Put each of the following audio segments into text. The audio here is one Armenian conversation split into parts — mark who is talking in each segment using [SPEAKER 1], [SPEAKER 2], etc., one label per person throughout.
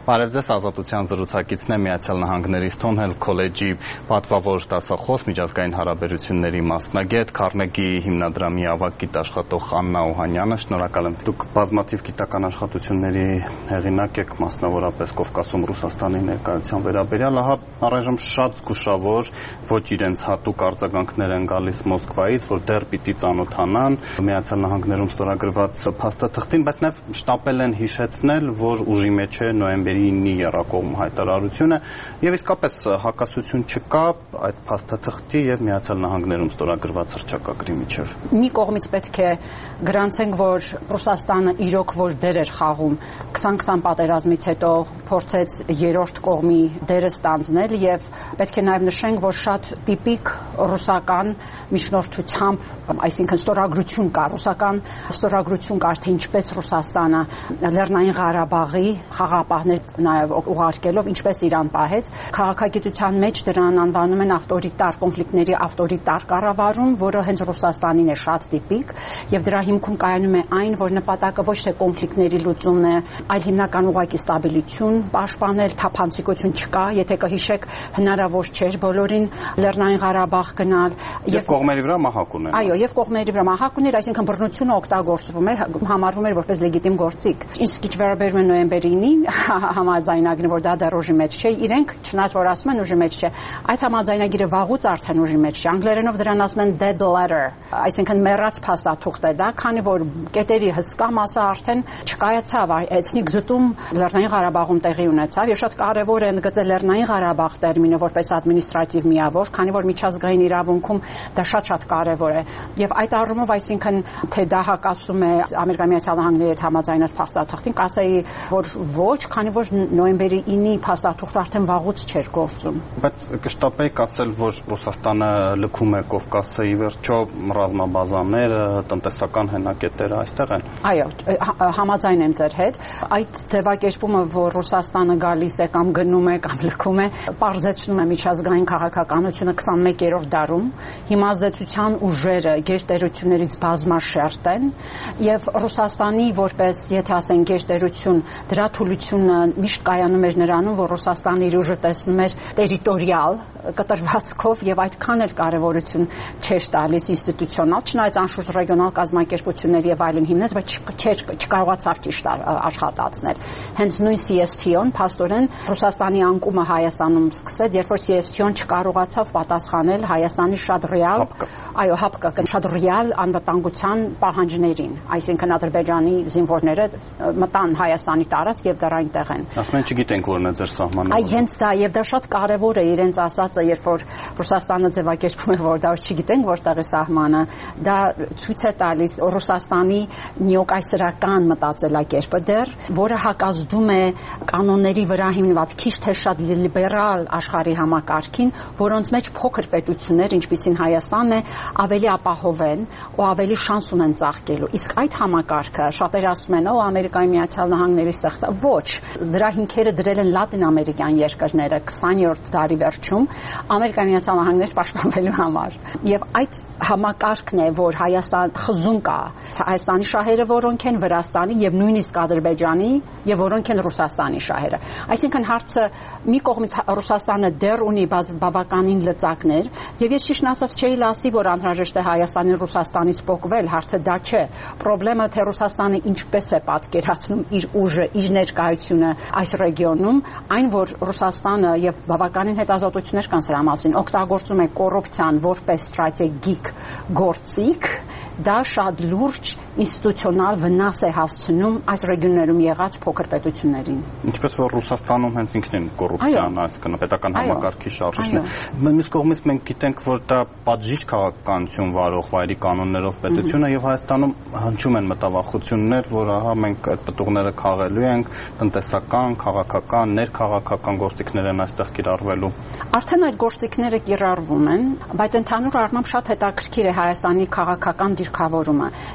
[SPEAKER 1] Բարև ձեզ, Ազատության զրուցակիցն է Միացյալ Նահանգների Սթոնհել քոլեջի պատվավոր դասախոս, միջազգային հարաբերությունների մասնագետ, Քարնեգի հիմնադրամի ավագ գիտաշխատող Աննա Օհանյանը, շնորհակալ եմ։ Դուք բազմաթիվ գիտական աշխատությունների հեղինակ եք, մասնավորապես Կովկասում Ռուսաստանի ներկայության վերաբերյալ, ահա առայժմ շատ զգուշավոր, ոչ իրենց հատուկ արձագանքներ են գալիս Մոսկվայից, որ դեռ պիտի ծանոթանան Միացյալ Նահանգներում ստորագրված փաստաթղթին, բայց նաև շտապել են հիշեցնել, որ ուժի մեջ է նոյեմբերի 9-ի եռակողմ հայտարարությունը, եւ իսկապես հակասություն չկա այդ փաստաթղթի եւ Միացյալ Նահանգներում ստորագրված հռչակագրի միջև։
[SPEAKER 2] Մի կողմից պետք է գրանցենք, որ Ռուսաստանը իրոք որ դեր էր խաղում 2020 պատերազմից հետո փորձեց երրորդ կողմի դերը ստանձնել եւ պետք է նաեւ նշենք, որ շատ տիպիկ ռուսական միջնորդությամբ, այսինքն ստորագրություն կա, ռուսական ստորագրություն կա, թե ինչպես Ռուսաստանը Լեռնային Ղարաբաղի խաղապահներ նաև ուղարկելով ինչպես Իրան պահեց, քաղաքագիտության մեջ դրան անվանում են ավտորիտար կոնֆլիկտների ավտորիտար կառավարում, որը հենց Ռուսաստանին է շատ տիպիկ, եւ դրա հիմքում կայանում է այն, որ նպատակը ոչ թե կոնֆլիկտների լուծումն է, այլ հիմնական ուղղակի ստաբիլիություն պաշտպանել, թափանցիկություն չկա, եթե կհիշեք, հնարավոր չէր բոլորին Լեռնային Ղարաբաղ գնալ
[SPEAKER 1] եւ կողմերի վրա մահակ ուներ։
[SPEAKER 2] Այո, եւ կողմերի վրա մահակ ուներ, այսինքն բռնությունը օգտագործվում էր, համարվում էր որպես լեգիտիմ գործիք։ Իսկ ինչ վերաբերում է նոյեմբերի 9-ին, համաձայնագիրը, որ դա դեռ ուժի մեջ չէ, իրենք չնայած որ ասում են ուժի մեջ չէ, այդ համաձայնագիրը վաղուց արդեն ուժի մեջ չէ։ Անգլերենով դրան ասում են dead letter, այսինքն մեռած փաստաթուղթ է դա, քանի որ կետերի հսկա մասը արդեն չկայացավ, էթնիկ զտում Լեռնային Ղարաբաղում տեղի ունեցավ, եւ շատ կարեւոր է ընդգծել Լեռնային Ղարաբաղ տերմինը որպես ադմինիստրատիվ միավոր, քանի որ միջազգային իրավունքում դա շատ կարեւոր է։ Եվ այդ առումով, այսինքն թե դա հակասում է Ամերիկայի Միացյալ Նահանգների հետ համաձայնած փաստաթղթին, կասեի, որ ոչ, քանի որ նոյեմբերի 9-ի փաստաթուղթը արդեն վաղուց չէր գործում։
[SPEAKER 1] Բայց կշտապեիք ասել, որ Ռուսաստանը լքում է Կովկասը, ի վերջո ռազմաբազաները, տնտեսական հենակետերը այստեղ են։
[SPEAKER 2] Այո, համաձայն եմ ձեր հետ։ Այդ ձևակերպումը, որ Ռուսաստանը գալիս է կամ գնում է կամ լքում է, պարզեցնում է միջազգային քաղաքականությունը 21-րդ դարում։ Հիմազդեցության ուժերը գերտերություններից բազմաշերտ են եւ Ռուսաստանի որպես, եթե ասենք, գերտերություն, դրա թուլությունը միշտ կայանում էր նրանում, որ Ռուսաստանը իր ուժը տեսնում էր տերիտորիալ կտրվածքով եւ այդքան էլ կարեւորություն չէր տալիս ինստիտուցիոնալ, չնայած անշուշտ ռեգիոնալ կազմակերպությունների եւ այլն հիմնեց, բայց չկարողացավ ճիշտ աշխատացնել։ Հենց նույն CSTO-ն փաստորեն Ռուսաստանի անկումը Հայաստանում սկսեց, երբ որ CSTO-ն չկարողացավ պատասխանել Հայաստանի շատ ռեալ, այո, հապկը շատ ռեալ անվտանգության պահանջներին, այսինքն Ադրբեջանի զինվորները մտան Հայաստանի տարածք եւ դեռ այնտեղ են։
[SPEAKER 1] Ասում են չգիտենք որն է ձեր սահմանը։
[SPEAKER 2] Այ հենց դա եւ դա շատ կարեւոր է իրենց ասածը, երբ որ Ռուսաստանը ձևակերպում է, որ դա չգիտենք որտեղ է սահմանը, դա ցույց է տալիս Ռուսաստանի նեոկայսերական մտածելակերպը դեռ, որը հակազդում է կանոնների վրա հիմնված քիչ թե շատ լիբերալ աշխարհի համակարգին, որոնց մեջ փոքր պետություններ, ինչպիսին Հայաստանն է, ավելի ապահով են ու ավելի շանս ունեն ծաղկելու։ Իսկ այդ համակարգը շատերը ասում են, Ամերիկայի Միացյալ Նահանգների ստեղծա, ոչ, դրա հիմքերը դրել են լատինամերիկյան երկրները 20-րդ դարի վերջում Ամերիկայի Միացյալ Նահանգներից պաշտպանվելու համար։ Եվ այդ համակարգն է, որ Հայաստան խզում կա Հայաստանի շահերը, որոնք են Վրաստանի եւ նույնիսկ Ադրբեջանի եւ որոնք են Ռուսաստանի շահերը։ Այսինքն հարցը մի կողմից Ռուսաստանը դեռ ունի բավականին լծակներ եւ ես ճիշտ ասած չէի լասի, որ անհրաժեշտ է Հայաստանին Ռուսաստանից փոխվել, հարցը դա չէ։ Պրոբլեմը թե Ռուսաստանը ինչպես է պատկերացնում իր ուժը, իր ներկայությունը այս ռեգիոնում, այն որ Ռուսաստանը եւ բավականին հետազոտություններ կան սրա մասին, օգտագործում է կոռուպցիան որպես ստրատեգիկ գործիք, դա շատ լուրջ ինստիտուցիոնալ վնաս է հասցնում այս ռեգիոներում եղած փոքր պետություններին։
[SPEAKER 1] Ինչպես որ Ռուսաստանում հենց ինքնին կոռուպցիան, այսինքն պետական համակարգի շարժիչն է։ Մյուս կողմից մենք գիտենք, որ դա պատժիչ քաղաքականություն վարող վայրի կանոններով պետությունը եւ Հայաստանում հնչում են մտավախություններ, որ ահա մենք այդ պտուղները քաղելու ենք, տնտեսական, քաղաքական, ներքաղաքական գործիքներ են այստեղ կիրառվելու։
[SPEAKER 2] Արդեն այդ գործիքները կիրառվում են, բայց ընդհանուր առմամբ շատ հետաքրքիր է Հայաստանի քաղաքական դիրքավորումը։ Ի տարբեր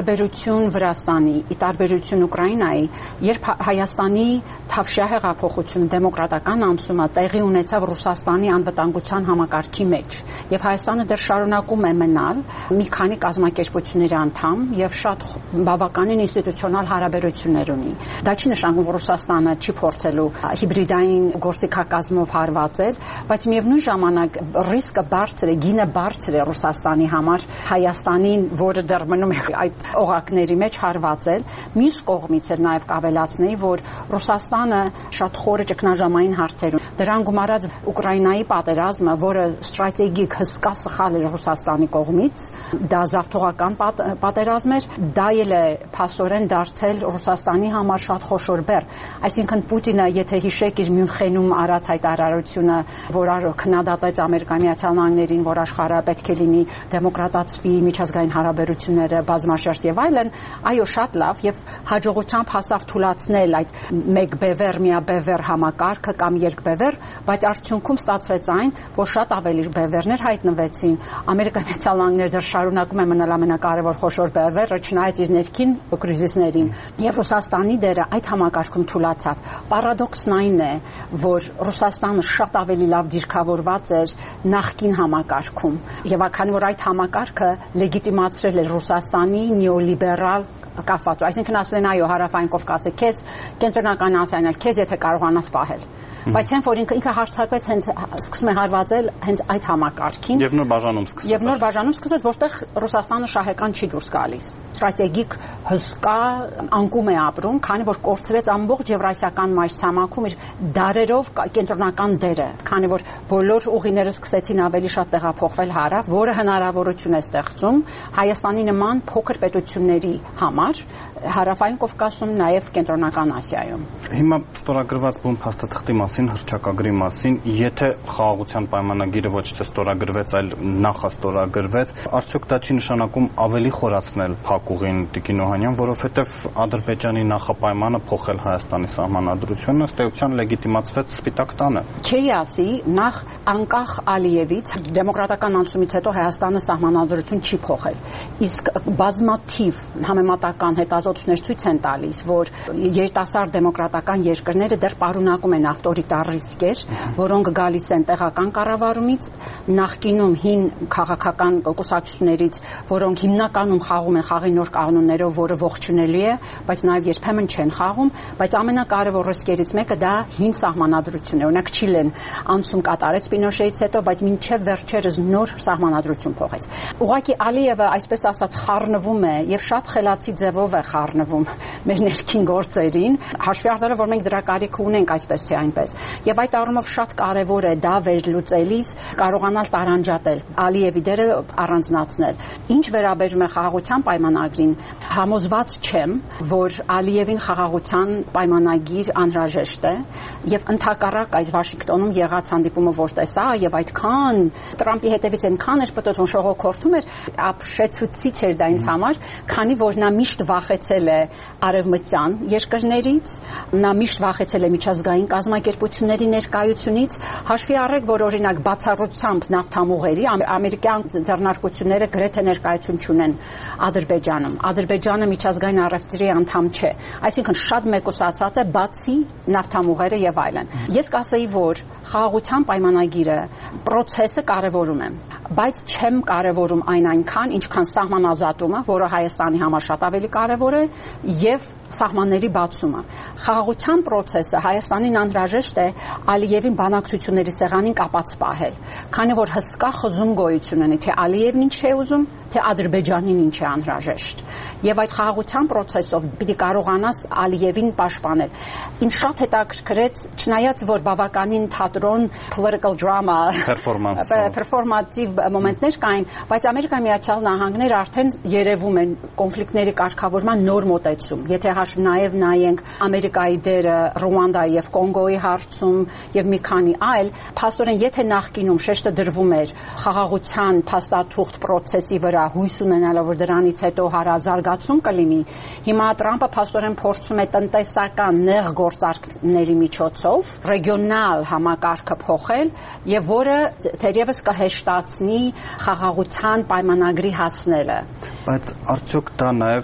[SPEAKER 2] տարբերություն Վրաստանի, ի տարբերություն Ուկրաինայի, երբ Հայաստանի Թավշյա հեղափոխությունը, դեմոկրատական անցումը տեղի ունեցավ Ռուսաստանի անվտանգության համակարգի մեջ, եւ Հայաստանը դեռ շարունակում է մնալ մի քանի կազմակերպությունների անդամ եւ շատ բավականին ինստիտուցիոնալ հարաբերություններ ունի։ Դա չի նշանակում, որ Ռուսաստանը չի փորձելու հիբրիդային գործիքակազմով հարվածել, բայց միևնույն ժամանակ ռիսկը բարձր է, գինը բարձր է Ռուսաստանի համար Հայաստանին, որը դեռ մնում է այդ օղակների մեջ հարվածել։ Մյուս կողմից էլ նաև կավելացնեի, որ Ռուսաստանը շատ խորը ճգնաժամային հարցերում դրան գումարած Ուկրաինայի պատերազմը, որը ստրատեգիկ հսկա սխալ էր Ռուսաստանի կողմից, դա զավթողական պատերազմ էր, դա էլ է փաստորեն դարձել Ռուսաստանի համար շատ խոշոր բեռ։ Այսինքն Պուտինը, եթե հիշեք իր Մյունխենում արած հայտարարությունը, որ քննադատեց Ամերիկայի Միացյալ Նահանգներին, որ աշխարհը պետք է լինի դեմոկրատացվի, միջազգային հարաբերությունները բազմաշերտ եւ այլն, այո, շատ լավ, եւ հաջողությամբ հասավ թույլաtsնել այդ մեկ բևեռ, միաբևեռ համակարգը կամ երկբևեռ, բայց արդյունքում ստացվեց այն, որ շատ ավելի բևեռներ հայտնվեցին։ Ամերիկայի Միացյալ Նահանգները դեռ շարունակում է մնալ ամենակարևոր խոշոր բևեռը, չնայած իր ներքին կրիզիսներին, եւ Ռուսաստանի դերը այդ համակարգում թույլացավ։ Պարադոքսն այն է, որ Ռուսաստանը շատ ավելի լավ դիրքավորված էր նախկին համակարգում, եւ քանի որ այդ համակարգը լեգիտիմացրել էր Ռուսաստանի նեոլիբերալ կապվածը, այսինքն ասել են այո, հարավային Կովկասը քեզ, կենտրոնական Ասիան էլ քեզ, եթե կարողանաս պահել։ Բայց հենց որ ինքը հարցակվեց, հենց սկսում է հարվածել հենց այդ համակարգին
[SPEAKER 1] եւ նոր բաժանում սկսվեց։
[SPEAKER 2] Եվ նոր բաժանում սկսվեց, որտեղ Ռուսաստանը շահեկան չի դուրս գալիս։ Ստրատեգիկ հսկա անկում է ապրում, քանի որ կորցրեց ամբողջ եվրասիական մայրցամաքում իր դարերով կենտրոնական դերը, քանի որ բոլոր ուղիները սկսեցին ավելի շատ տեղափոխվել հարավ, որը հնարավորություն է ստեղծում Հայաստանի նման փոքր պետությունների համար հարավային Կովկասում, նաև կենտրոնական Ասիայում։
[SPEAKER 1] Հիմա ստորագրված բուն փաստաթղթի մասին, հռչակագրի մասին, եթե խաղաղության պայմանագիրը ոչ թե ստորագրվեց, այլ նախաստորագրվեց, արդյոք դա չի նշանակում ավելի խորացնել փակուղին, Տիկին Օհանյան, որովհետև Ադրբեջանի նախապայմանը փոխել Հայաստանի սահմանադրությունը ըստ էության լեգիտիմացվեց Սպիտակ տանը։
[SPEAKER 2] Չի ասի, նախ անկախ Ալիևից դեմոկրատական անցումից հետո Հայաստանը սահմանադրություն չի փոխել։ Իսկ բազմաթիվ համեմատական հետազոտություններ ցույց են տալիս, որ երիտասարդ դեմոկրատական երկրները դեռ պարունակում են ավտորիտար ռիսկեր, որոնք գալիս են տեղական կառավարումից, նախկինում հին քաղաքական կուսակցություններից, որոնք հիմնականում խաղում են խաղի նոր կանոններով, որը ողջունելի է, բայց նաև երբեմն չեն խաղում, բայց ամենակարևոր ռիսկերից մեկը դա հին սահմանադրությունն է։ Օրինակ Չիլեն անցում կատարեց Պինոշեից հետո, բայց մինչև վերջերս նոր սահմանադրություն փոխեց։ Ուղղակի Ալիևը, այսպես ասած, խառնվում է եւ շատ խելացի ձևով է խառնվում մեր ներքին գործերին, հաշվի առնելով, որ մենք դրա կարիքը ունենք այսպես թե այնպես։ Եվ այդ առումով շատ կարևոր է դա վերլուծելիս կարողանալ տարանջատել Ալիևի դերը առանձնացնել։ Ինչ վերաբերում է խաղաղության պայմանագրին, համոզված չեմ, որ Ալիևին խաղաղության պայմանագիր անհրաժեշտ է, եւ ընդհակառակ այս Վաշինգտոնում եղած հանդիպումը որ տեսա, եւ այդքան Տրամպի հետևից այնքան էր պատտվում, շողոքորթում էր, ապշեցուցիչ էր դա ինձ համար, քանի որ նա միշտ վախեցել է արևմտյան երկրներից, նա միշտ վախեցել է միջազգային կազմակերպությունների ներկայությունից, հաշվի առեք, որ օրինակ բացառությամբ նավթամուղերի ամերիկյան ձեռնարկությունները գրեթե ներկայություն չունեն Ադրբեջանում։ Ադրբեջանը միջազգային առևտրի անդամ չէ, այսինքն շատ մեկուսացած է բացի նավթամուղերը եւ այլն։ Ես կասեի, որ խաղաղության պայմանագիրը process-ը կարևորում եմ, բայց չեմ կարևորում այնքան, ինչքան սահմանազատումը, որը Հայաստանի համար շատ ավելի կարևոր է, եւ սահմանների բացումը։ Խաղաղության process-ը Հայաստանին անհրաժեշտ է Ալիևին բանակցությունների սեղանին կապած պահել, քանի որ հսկա խզում գոյություն ունի, թե Ալիևն ինչ է ուզում, թե Ադրբեջանին ինչ է անհրաժեշտ։ Եվ այդ խաղաղության process-ով պիտի կարողանաս Ալիևին պաշտպանել։ Ինձ շատ հետաքրքրեց, չնայած որ բավականին թատրոն, political drama, performative մոմենտներ կային, բայց Ամերիկայի Միացյալ Նահանգները արդեն երևում են կոնֆլիկտների կարգավորման նոր մոտեցում։ Եթե հաշվ նաև նայենք Ամերիկայի դերը Ռուանդայի եւ Կոնգոյի հարցում եւ մի քանի այլ, փաստորեն եթե նախկինում շեշտը դրվում էր խաղաղության փաստաթուղթ process-ի վրա, հույս ունենալով որ դրանից հետո հարազարգացում կլինի, հիմա Տրամպը փաստորեն փորձում է տնտեսական նեղ գործարքների միջոցով ռեգիոնալ համակարգը փոխել եւ որը թերևս կհեշտացնի խաղաղության պայմանագրի հասնելը։
[SPEAKER 1] Բայց արդյոք դա նաև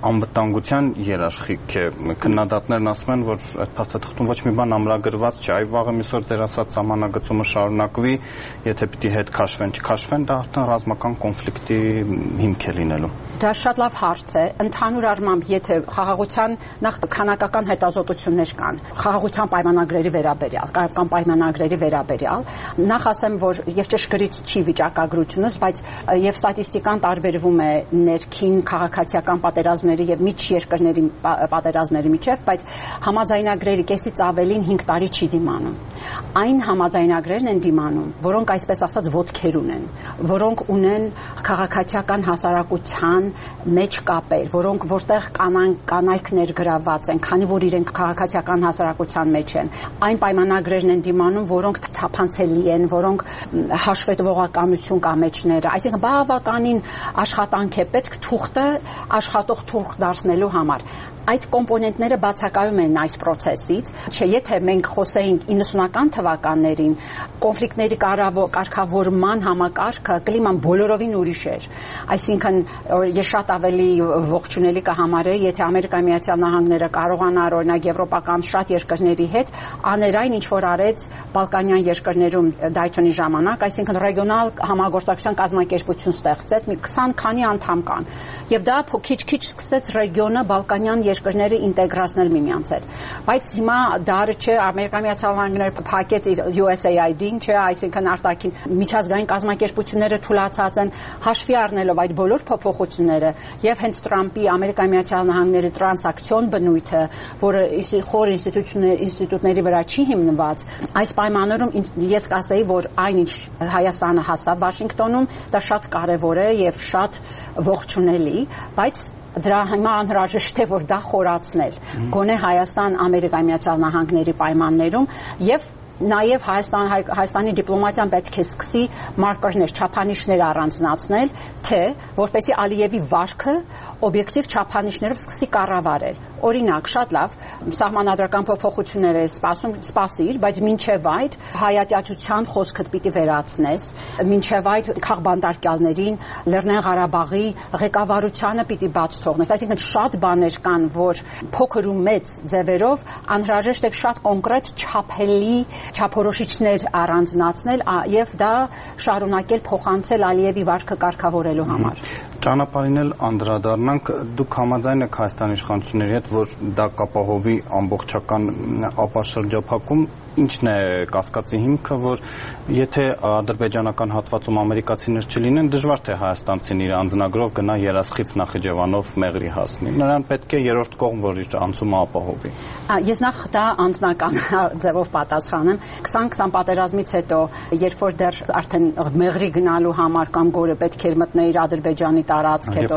[SPEAKER 1] անվտանգության երաշխիք է։ Քննադատներն ասում են, որ այդ փաստաթղթում ոչ մի բան ամրագրված չէ, այ վաղը միսօր ձեր ասած սահմանագծումը շարունակվի, եթե պիտի հետ քաշվեն, չքաշվեն, դա արդեն ռազմական կոնֆլիկտի հիմք է լինելու։
[SPEAKER 2] Դա շատ լավ հարց է։ Ընդհանուր առմամբ, եթե խաղաղության նախ քանակական հետազոտություններ կան, խաղաղության պայմանագրերի վերաբերյալ, կայական պայմանագրերի վերաբերյալ, նախ ասեմ, որ եւ ճշգրիտ չի վիճակագրությունս, բայց եւ ստատիստիկան տարբերվում է ներքին քաղաքացիական պատերազմների եւ միջերկրների պատերազմների միջեւ, բայց համաձայնագրերի կեսից ավելին 5 տարի չի դիմանում։ Այն համաձայնագրերն են դիմանում, որոնք այսպես ասած ոտքեր ունեն, որոնք ունեն քաղաքացիական հասարակության մեջ կապեր, որոնք որտեղ կանայք ներգրավված են, քանի որ իրենք քաղաքացիական հասարակության մեջ են։ Այն պայմանագրերն են դիմանում, որոնք թափանցելի են, որոնք հաշվետվողականություն կա մեջները, այսինքն բավականին աշխատանք է պետք թուղթը աշխատող թուղթ դարձնելու համար։ Այդ կոմպոնենտները բացակայում են այս process-ից, չէ, եթե մենք խոսեինք 90-ական թվականներին, կոնֆլիկտների կարգավորման համակարգը կլիման բոլորովին ուրիշ էր։ Այսինքն ես շատ ավելի ողջունելի կհամարեի, եթե Ամերիկայի Միացյալ Նահանգները կարողանար օրինակ եվրոպական շատ երկրների հետ աներ այն, ինչ որ արեց Բալկանյան երկրներում Դայթոնի ժամանակ, այսինքն ռեգիոնալ համագործակցության կազմակերպություն ստեղծեց, մի 20 քանի անդամ կան։ Եվ դա քիչ-քիչ սկսեց ռեգիոնը Բալկանյան երկրները ինտեգրացնել միմյանց հետ։ Բայց հիմա դարը չէ, Ամերիկայի Միացյալ Նահանգները փակեց իր USAID-ին, չէ, այսինքն արտաքին միջազգային կազմակերպությունները թուլացած են, հաշվի առնելով այդ բոլոր փոփոխությունները եւ հենց Տրամպի Ամերիկայի Միացյալ Նահանգների տրանսակցիոն բնույթը, որը խոր ինստիտուտների վրա չի հիմնված, այս պայմաններում ես կասեի, որ այնինչ Հայաստանը հասավ Վաշինգտոնում, դա շատ կարեւոր է եւ շատ ողջունելի, բայց դրա հիմա անհրաժեշտ է որ դա խորացնել գոնե Հայաստան-Ամերիկայի Միացյալ Նահանգների պայմաններում եւ նաև Հայաստանի դիպլոմատիան պետք է սկսի մարկերներ, չափանիշներ առանձնացնել, թե որպեսզի Ալիևի վարքը օբյեկտիվ չափանիշներով սկսի կառավարել։ Օրինակ, շատ լավ, սահմանադրական փոփոխություններ է սպասիր, բայց մինչև այդ հայատյացության խոսքդ պիտի վերացնես, մինչև այդ քաղբանտարկյալներին, Լեռնային Ղարաբաղի ղեկավարությանը պիտի բաց թողնես։ Այսինքն շատ բաներ կան, որ փոքր ու մեծ ձևերով անհրաժեշտ է շատ կոնկրետ չափելի չափորոշիչներ առանձնացնել եւ դա շարունակել փոխանցել Ալիևի վարքը կարգավորելու համար։
[SPEAKER 1] Ճանապարհին էլ անդրադառնանք, դուք համաձայն եք Հայաստանի իշխանությունների հետ, որ դա կապահովի ամբողջական ապաշրջափակում, ինչն է կասկածի հիմքը, որ եթե ադրբեջանական հատվածում ամերիկացիներ չլինեն, դժվար թե հայաստանցին իր անձնագրով գնա Երասխից Նախիջևանով Մեղրի հասնի։ Նրան պետք է երրորդ կողմ, որ իր անցումը ապահովի։
[SPEAKER 2] Ես նախ դա անձնական ձևով պատասխանեմ։ 20 պատերազմից հետո, երբ որ դեռ արդեն Մեղրի գնալու համար կամ Գորը պետք էր մտնել Ադրբեջանի տարածք հետո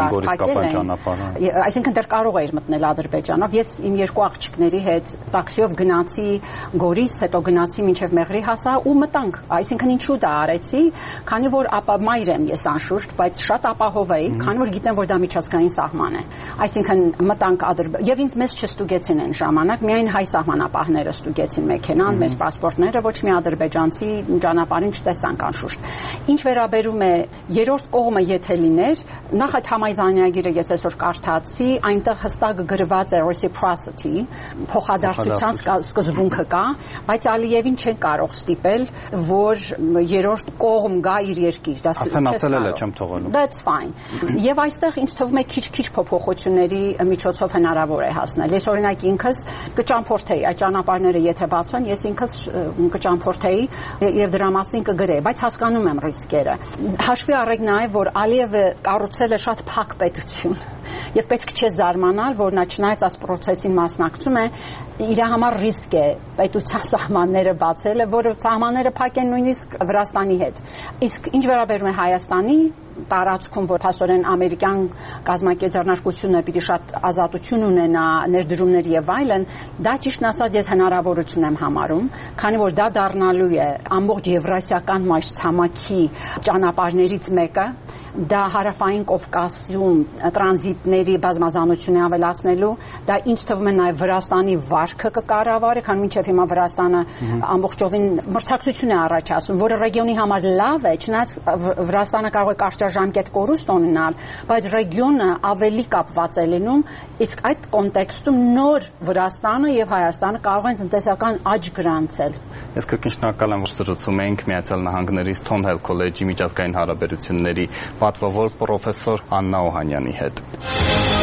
[SPEAKER 2] այսինքն դեռ կարող էր մտնել Ադրբեջանով։ Ես իմ երկու աղջիկների հետ տաքսիով գնացի Գորիս, հետո գնացի մինչև Մեղրի հասա ու մտանք։ Այսինքն ինչու դա արեցի, քանի որ մայր եմ ես անշուշտ, բայց շատ ապահով էի, քանի որ գիտեմ, որ դա միջազգային սահման է։ Այսինքն մտանք եւ ինձ մեզ չստուգեցին այն ժամանակ, միայն հայ սահմանապահները ստուգեցին մեքենան, մեզ պասպորտները, ոչ մի ադրբեջանցի ճանապարհին չտեսանք անշուշտ։ Ինչ վերաբերում է երրորդ կողմը եթե լիներ, նախ այդ համաձայնագիրը ես այսօր կարդացի, այնտեղ հստակ գրված է reciprocity, փոխադարձության սկզբունքը կա, բայց Ալիևին չեն կարող ստիպել, որ երրորդ կողմ գա իր երկիր։ Դա
[SPEAKER 1] արդեն ասել է չեմ թողելու։
[SPEAKER 2] That's fine։ Եվ այստեղ ինձ թվում է քիչ-քիչ փոփոխությունների միջոցով հնարավոր է հասնել։ Ես օրինակ ինքս կճամփորդեի այդ ճանապարհները եթե բացվեն, ես ինքս կճամփորդեի եւ դրա մասին կգրեի, բայց հասկանում եմ ռիսկերը։ Հաշվի առեք նաեւ, որ Ալիևը կառուցել է շատ փակ պետություն եւ պետք չէ զարմանալ, որ նա չնայած այս process-ին մասնակցում է, իր համար ռիսկ է պետության սահմանները բացելը, որը սահմանները փակ են նույնիսկ Վրաստանի հետ։ Իսկ ինչ վերաբերում է Հայաստանի տարածքում, որ փաստորեն ամերիկյան կազմակերպությունը պիտի շատ ազատություն ունենա, ներդրումներ եւ այլն, դա ճիշտն ասած ես հնարավորություն եմ համարում, քանի որ դա դառնալու է ամբողջ եվրասիական մայրցամաքի ճանապարհներից մեկը, դա հարավային Կովկասում տրանզիտների բազմազանությունը ավելացնելու, դա ինձ թվում է նաև Վրաստանի վարքը կկառավարի, քան մինչև հիմա Վրաստանը ամբողջովին մրցակցություն է առաջացնում, որը ռեգիոնի համար լավ է, չնայած Վրաստանը կարող է կարճ կարճաժամկետ կորուստ ունենալ, բայց ռեգիոնը ավելի կապված է լինում, իսկ այդ կոնտեքստում նոր Վրաստանը եւ Հայաստանը կարող են տնտեսական աճ գրանցել։
[SPEAKER 1] Ես կրկին շնորհակալ եմ, որ զրուցում էինք Միացյալ Նահանգների Սթոնհել քոլեջի միջազգային հարաբերությունների պատվավոր պրոֆեսոր Աննա Օհանյանի հետ։